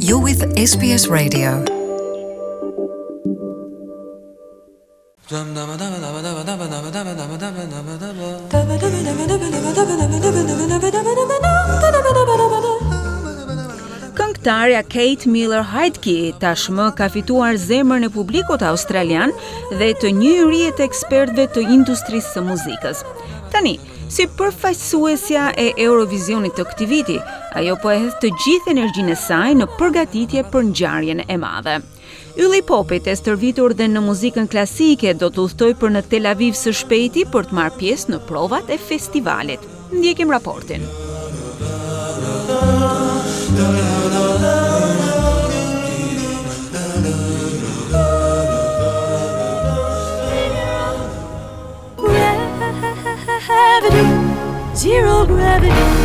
You're with SBS Radio. Këngëtarja Kate Miller-Heidke tashmë ka fituar zemrën e publikut australian dhe të njohurinë të ekspertëve të industrisë së muzikës. Tani, si përfaqësuesja e Eurovisionit të këtij viti, ajo po e hedh të gjithë energjinë e saj në përgatitje për ngjarjen e madhe. Ylli i popit e stërvitur dhe në muzikën klasike do të udhtoj për në Tel Aviv së shpejti për të marrë pjesë në provat e festivalit. Ndjekim raportin. Zero gravity.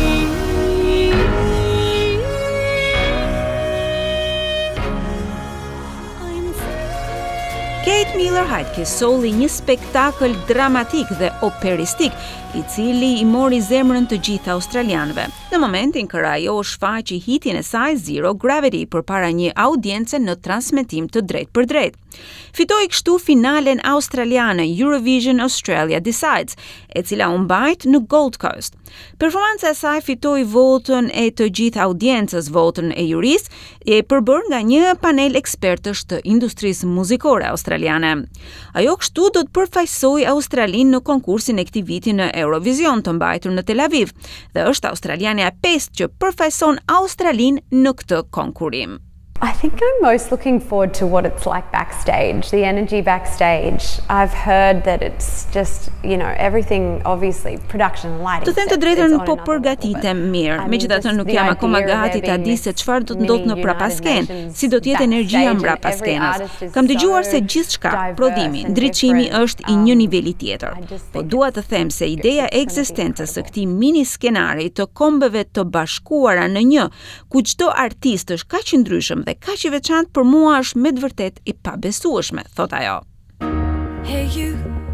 Kate Miller-Heidke solli një spektakël dramatik dhe operistik, i cili i mori zemrën të gjithë australianëve. Në momentin kur ajo shfaqi hitin e saj Zero Gravity përpara një audience në transmetim të drejtë për drejtë. Fitoi kështu finalen australiane Eurovision Australia Decides, e cila u mbajt në Gold Coast. Performanca e saj fitoi votën e të gjithë audiencës, votën e jurisë, e përbërë nga një panel ekspertësh të industrisë muzikore australiane. Ajo kështu do të përfaqësojë Australinë në konkursin e këtij viti në Eurovision të mbajtur në Tel Aviv, dhe është australiane e pestë që përfaqëson Australinë në këtë konkurim. I think I'm most looking forward to what it's like backstage, the energy backstage. I've heard that it's just, everything, obviously, production and lighting. Të them të drejtën, po përgatitem mirë. Megjithatë nuk jam akoma gati ta di se çfarë do të ndodhë në prapaskenë, si do të jetë energjia mbrapa skenës. Kam dëgjuar se gjithçka, prodhimi, ndriçimi është i një niveli tjetër. Po dua të them se ideja e ekzistencës së këtij mini skenari të kombeve të bashkuara në një, ku çdo artist është kaq i ndryshëm dhe kaq i veçantë, për mua është me të vërtet i pabesueshme, thot ajo. Hey you.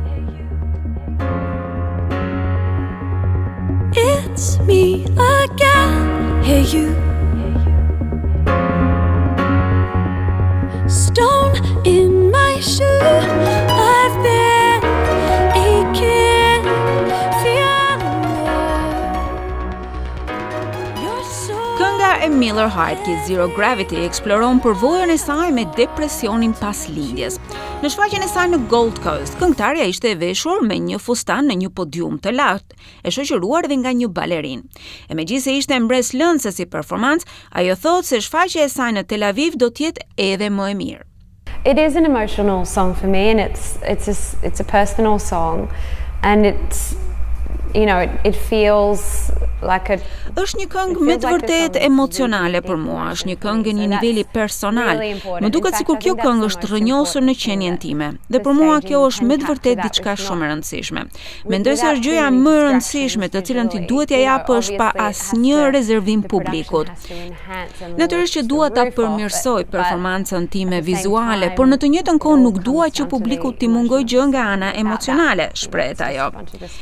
It's me again. Hey you. Stone in my shoe. I've been aching. Kënga e Miller-Heidke Zero Gravity eksploron përvojën e saj me depresionin pas lindjes. Në shfaqjen e saj në Gold Coast, këngëtarja ishte e veshur me një fustan në një podium të lartë, e shoqëruar dhe nga një balerinë. E megjithëse ishte mbreslëndse si performancë, ajo thotë se shfaqja e saj në Tel Aviv do të jetë edhe më e mirë. It is an emotional song for me, and it's a personal song, and it feels like është një këngë me të vërtetë emocionale për mua, është një këngë në një niveli personal. Më duket sikur kjo këngë është rrënjosur në qenien time, dhe për mua kjo është me të vërtetë diçka shumë e rëndësishme. Mendoj se është gjëja më e rëndësishme të cilën ti duhet ja japësh pa asnjë rezervim publikut. Natyrisht që dua ta përmirësoj performancën time vizuale, por në të njëjtën kohë nuk dua që publiku t'i mungojë gjë nga ana emocionale, shprehet ajo.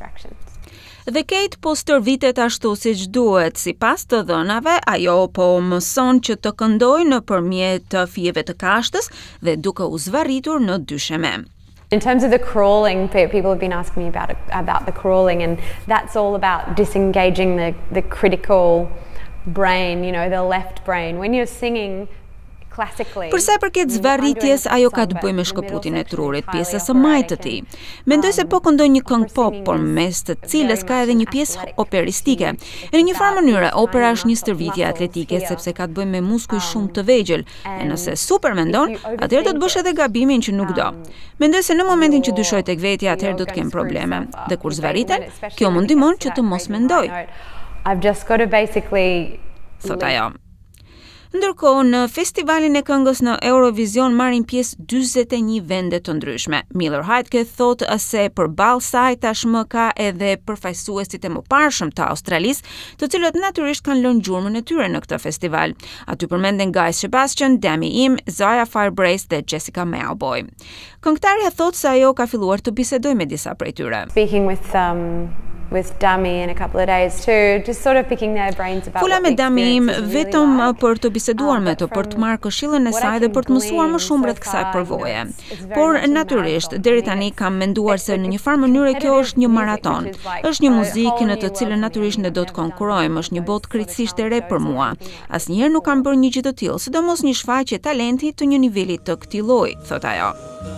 Dhe Kate po stërvitet ashtu siç duhet. Sipas të dhënave, ajo po mëson që të këndojë nëpërmjet fijeve të kashtës dhe duke u zvarritur në dysheme. In terms of the crawling, people have been asking me about the crawling, and that's all about disengaging the critical brain, the left brain. When you're singing Për sa i përket zvarritjes, ajo ka të bëjë me shkëputjen e trurit, pjesës së majtë të tij. Mendoj se po këndon një këngë pop, por mes të cilës ka edhe një pjesë operistike. Në një farë mënyrë, opera është një stërvitje atletike, sepse ka të bëjë me muskuj shumë të vegjël. E nëse super mendon, atëherë do të bësh edhe gabimin që nuk do. Mendoj se në momentin që dyshoj tek vetja, atëherë do të kem probleme. Dhe kur zvarriten, kjo më ndihmon që të mos mendoj. I've just got to basically thot ajo. Ndërkohë, në festivalin e këngës në Eurovision marrin pjesë 41 vende të ndryshme. Miller-Heidke thotë se përballë saj tashmë ka edhe përfaqësuesit e mëparshëm të Australisë, të cilët natyrisht kanë lënë gjurmën e tyre në këtë festival. Aty përmenden Guy Sebastian, Dami Im, Zaya Firebrace dhe Jessica Mauboy. Këngëtarja thotë se ajo ka filluar të bisedojë me disa prej tyre. Speaking with with Dami in a couple of days too, just sort of picking their brains about Fula what me the Dami im experience is really vetëm like. për të biseduar me të, për të marrë këshillën e what I saj dhe can për të mësuar më glean shumë so rreth kësaj far, përvoje. it's very Por much a natyrisht, marathon. deri I mean, tani it's- kam menduar se në një farë mënyre kjo është një maraton. Është një muzikë në të cilën natyrisht ne do të konkurrojmë, është një botë krejtësisht e re për mua. Asnjëherë nuk kam bërë një gjë të tillë, sidomos një shfaqje talenti të një niveli të këtij lloji, thot ajo.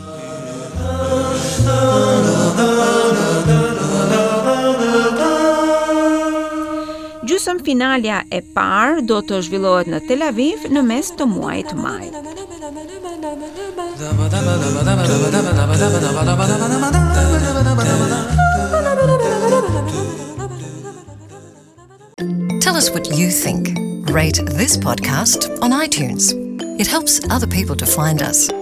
Gjysmë finalja e parë do të zhvillohet në Tel Aviv në mes të muajit maj. Tell us what you think. Rate this podcast on iTunes. It helps other people to find us.